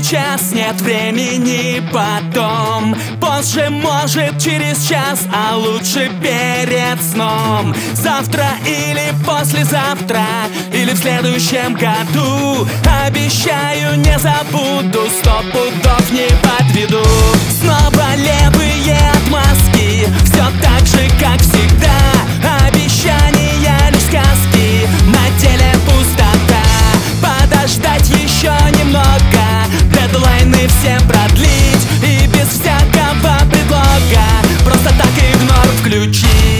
сейчас, нет времени потом. Позже, может, через час, а лучше перед сном. Завтра или послезавтра, или в следующем году. Обещаю, не забуду, 100 пудов не подведу. Снова левые отмазки, все так же, как всегда. Обещания лишь сказки, на деле пустота. Подождать еще немного, дедлайны всем продлить и без всякого предлога просто так игнор включить.